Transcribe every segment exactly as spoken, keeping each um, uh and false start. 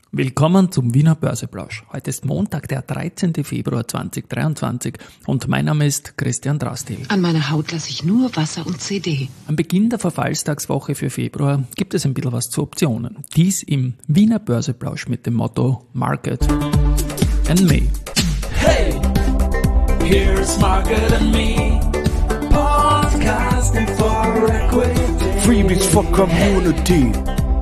Willkommen zum Wiener Börseplausch. Heute ist Montag, der dreizehnten Februar zweitausenddreiundzwanzig und mein Name ist Christian Drastil. An meiner Haut lasse ich nur Wasser und C D. Am Beginn der Verfallstagswoche für Februar gibt es ein bisschen was zu Optionen. Dies im Wiener Börseplausch mit dem Motto Market and Me. Hey, here's Market and Me, podcasting for equity. Freebies for Community.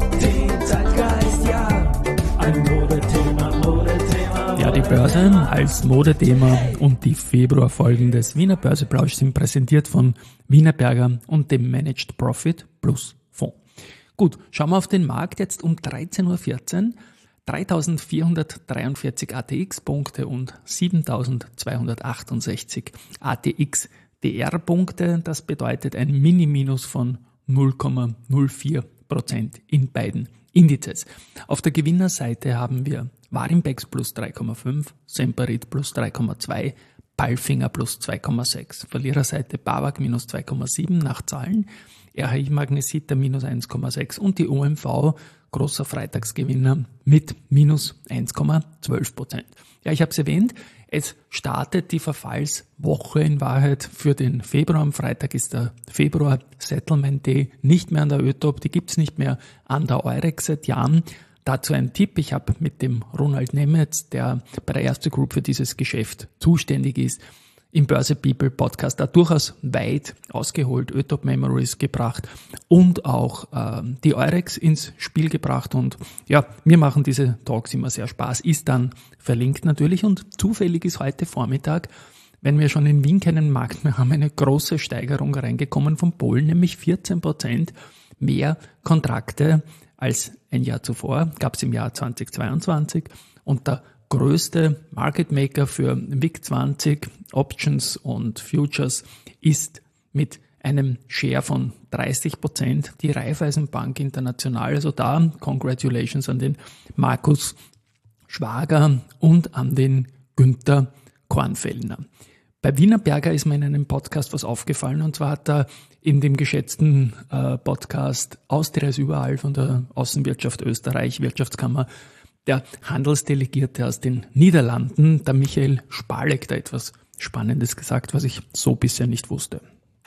Ja, die Börse als Modethema und die Februarfolgen des Wiener Börseplausch sind präsentiert von Wienerberger und dem Managed Profit Plus Fonds. Gut, schauen wir auf den Markt jetzt um dreizehn Uhr vierzehn. dreitausendvierhundertdreiundvierzig A T X-Punkte und siebentausendzweihundertachtundsechzig A T X D R-Punkte. Das bedeutet ein Mini-Minus von null Komma null vier Prozent in beiden Indizes. Auf der Gewinnerseite haben wir Warimpex plus drei Komma fünf, Semperit plus drei Komma zwei, Palfinger plus zwei Komma sechs, Verliererseite Bawag minus zwei Komma sieben nach Zahlen, R H I Magnesita minus eins Komma sechs und die O M V, großer Freitagsgewinner, mit minus eins Komma zwölf Prozent. Ja, ich habe es erwähnt, es startet die Verfallswoche in Wahrheit für den Februar. Am Freitag ist der Februar Settlement Day nicht mehr an der ÖTOP, die gibt's nicht mehr an der Eurex seit Jahren. Dazu ein Tipp, ich habe mit dem Ronald Nemetz, der bei der Erste Group für dieses Geschäft zuständig ist, im Börse People Podcast da durchaus weit ausgeholt, ÖTOP Memories gebracht und auch äh, die Eurex ins Spiel gebracht. Und ja, mir machen diese Talks immer sehr Spaß, ist dann verlinkt natürlich. Und zufällig ist heute Vormittag, wenn wir schon in Wien keinen Markt mehr haben, eine große Steigerung reingekommen von Polen, nämlich vierzehn Prozent mehr Kontrakte als ein Jahr zuvor, gab es im Jahr zweitausendzweiundzwanzig. Und der größte Market Maker für W I G zwanzig, Options und Futures ist mit einem Share von dreißig Prozent die Raiffeisenbank International. Also da Congratulations an den Markus Schwager und an den Günther Kornfellner. Bei Wienerberger ist mir in einem Podcast was aufgefallen, und zwar hat er in dem geschätzten äh, Podcast Austria ist überall von der Außenwirtschaft Österreich, Wirtschaftskammer, der Handelsdelegierte aus den Niederlanden, der Michael Spalek, da etwas Spannendes gesagt, was ich so bisher nicht wusste.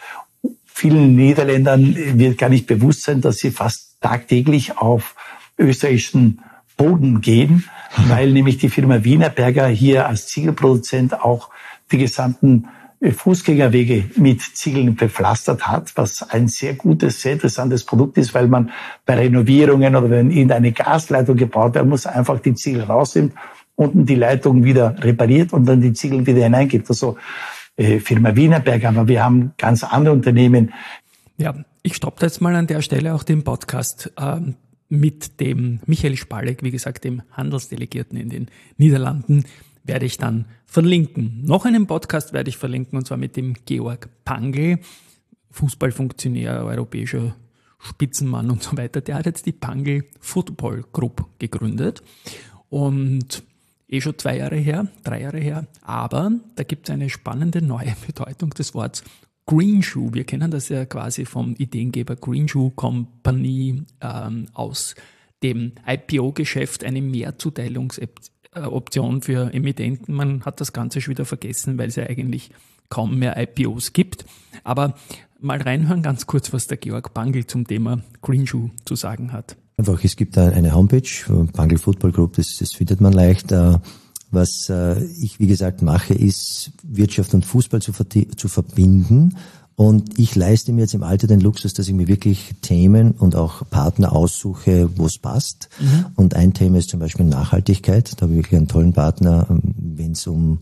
Vielen Niederländern wird gar nicht bewusst sein, dass sie fast tagtäglich auf österreichischen Boden gehen, weil nämlich die Firma Wienerberger hier als Ziegelproduzent auch die gesamten Fußgängerwege mit Ziegeln bepflastert hat, was ein sehr gutes, sehr interessantes Produkt ist, weil man bei Renovierungen oder wenn irgendeine Gasleitung gebaut werden muss, einfach die Ziegel rausnimmt, unten die Leitung wieder repariert und dann die Ziegel wieder hineingibt. Also äh, Firma Wienerberger, aber wir haben ganz andere Unternehmen. Ja, ich stoppe jetzt mal an der Stelle auch den Podcast äh, mit dem Michael Spalek, wie gesagt, dem Handelsdelegierten in den Niederlanden, werde ich dann verlinken. Noch einen Podcast werde ich verlinken, und zwar mit dem Georg Pangl, Fußballfunktionär, europäischer Spitzenmann und so weiter. Der hat jetzt die Pangl Football Group gegründet und eh schon zwei Jahre her, drei Jahre her, aber da gibt es eine spannende neue Bedeutung des Wortes Green Shoe. Wir kennen das ja quasi vom Ideengeber Green Shoe Company ähm, aus dem I P O-Geschäft, eine Mehrzuteilungs-Option für Emittenten. Man hat das Ganze schon wieder vergessen, weil es ja eigentlich kaum mehr I P Os gibt. Aber mal reinhören ganz kurz, was der Georg Pangl zum Thema Green Shoe zu sagen hat. Einfach, es gibt eine Homepage, Pangl Football Group, das, das findet man leicht. Was ich, wie gesagt, mache, ist, Wirtschaft und Fußball zu, zu verbinden. Und ich leiste mir jetzt im Alter den Luxus, dass ich mir wirklich Themen und auch Partner aussuche, wo es passt. Mhm. Und ein Thema ist zum Beispiel Nachhaltigkeit. Da habe ich wirklich einen tollen Partner, wenn es um,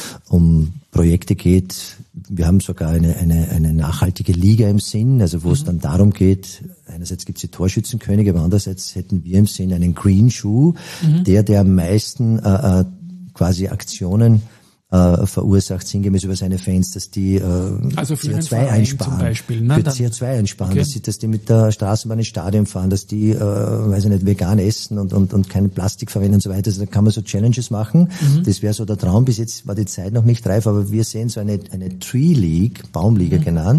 um Projekte geht. Wir haben sogar eine, eine, eine nachhaltige Liga im Sinn, also wo mhm. es dann darum geht, einerseits gibt es die Torschützenkönige, aber andererseits hätten wir im Sinn einen Green Shoe, mhm. der, der am meisten äh, quasi Aktionen Uh, verursacht, sinngemäß über seine Fans, dass die uh, also C O zwei einsparen. Zum Beispiel, ne? Für C O zwei einsparen, okay. dass, sie, dass die mit der Straßenbahn ins Stadion fahren, dass die, uh, weiß ich nicht, vegan essen und, und, und kein Plastik verwenden und so weiter. Also da kann man so Challenges machen. Mhm. Das wäre so der Traum. Bis jetzt war die Zeit noch nicht reif, aber wir sehen so eine, eine Tree League, Baumliga mhm. genannt,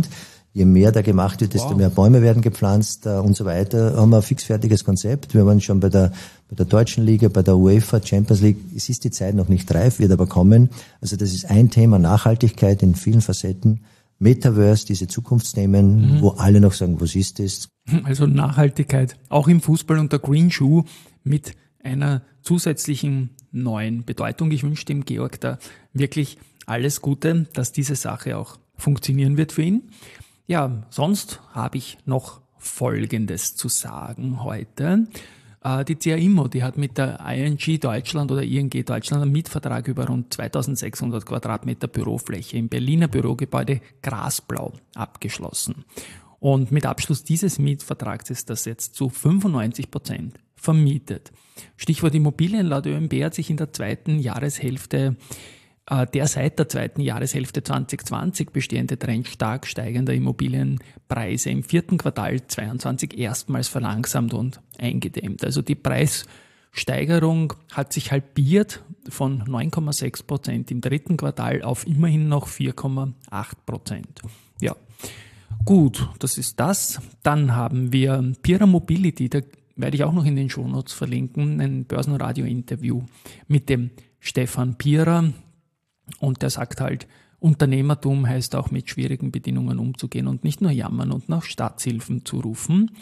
je mehr da gemacht wird, desto wow. mehr Bäume werden gepflanzt äh, und so weiter. Haben wir ein fixfertiges Konzept. Wir waren schon bei der, bei der Deutschen Liga, bei der UEFA, Champions League. Es ist die Zeit noch nicht reif, wird aber kommen. Also das ist ein Thema, Nachhaltigkeit in vielen Facetten. Metaverse, diese Zukunftsthemen, mhm. wo alle noch sagen, was ist das? Also Nachhaltigkeit, auch im Fußball und der Green Shoe mit einer zusätzlichen neuen Bedeutung. Ich wünsche dem Georg da wirklich alles Gute, dass diese Sache auch funktionieren wird für ihn. Ja, sonst habe ich noch Folgendes zu sagen heute. Die C A Immo, die hat mit der I N G Deutschland oder I N G Deutschland einen Mietvertrag über rund zweitausendsechshundert Quadratmeter Bürofläche im Berliner Bürogebäude Grasblau abgeschlossen. Und mit Abschluss dieses Mietvertrags ist das jetzt zu fünfundneunzig Prozent vermietet. Stichwort Immobilien. Laut Ö M B hat sich in der zweiten Jahreshälfte der seit der zweiten Jahreshälfte zwanzig zwanzig bestehende Trend stark steigender Immobilienpreise im vierten Quartal zweiundzwanzig erstmals verlangsamt und eingedämmt. Also die Preissteigerung hat sich halbiert von neun Komma sechs Prozent im dritten Quartal auf immerhin noch vier Komma acht Prozent. Ja, gut, das ist das. Dann haben wir Pira Mobility, da werde ich auch noch in den Shownotes verlinken, ein Börsenradio-Interview mit dem Stefan Pira. Und der sagt halt, Unternehmertum heißt auch mit schwierigen Bedingungen umzugehen und nicht nur jammern und nach Staatshilfen zu rufen.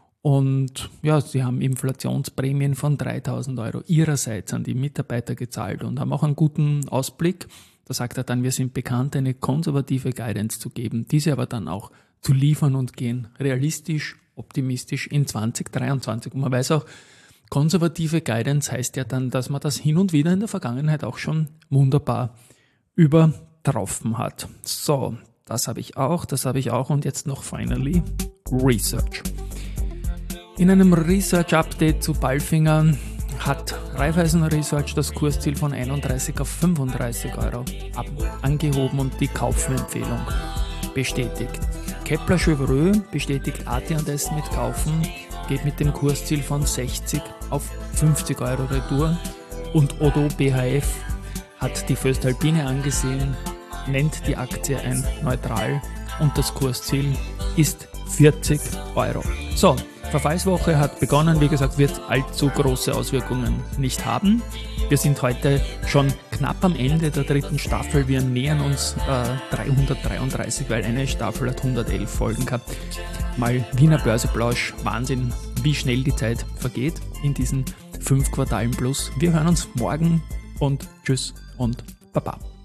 Und ja, sie haben Inflationsprämien von dreitausend Euro ihrerseits an die Mitarbeiter gezahlt und haben auch einen guten Ausblick. Da sagt er dann, wir sind bekannt, eine konservative Guidance zu geben, diese aber dann auch zu liefern und gehen realistisch, optimistisch in zwanzig dreiundzwanzig. Und man weiß auch, konservative Guidance heißt ja dann, dass man das hin und wieder in der Vergangenheit auch schon wunderbar übertroffen hat. So, das habe ich auch, das habe ich auch und jetzt noch finally Research. In einem Research-Update zu Palfinger hat Raiffeisen Research das Kursziel von einunddreißig auf fünfunddreißig Euro ab angehoben und die Kaufempfehlung bestätigt. Kepler Chevreux bestätigt A T und S mit Kaufen, geht mit dem Kursziel von sechzig auf fünfzig Euro retour und Odo B H F hat die Voestalpine angesehen, nennt die Aktie ein neutral und das Kursziel ist vierzig Euro. So, Verfallswoche hat begonnen, wie gesagt, wird allzu große Auswirkungen nicht haben. Wir sind heute schon knapp am Ende der dritten Staffel, wir nähern uns äh, dreihundertdreiunddreißig, weil eine Staffel hat hundertelf Folgen gehabt. Mal Wiener Börseplausch, Wahnsinn, wie schnell die Zeit vergeht in diesen fünf Quartalen plus. Wir hören uns morgen und tschüss und baba.